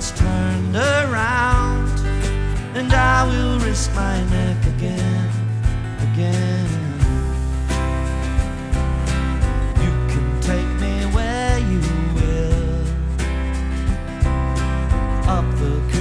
it's turned around, and I will risk my neck again, again. You can take me where you will, up the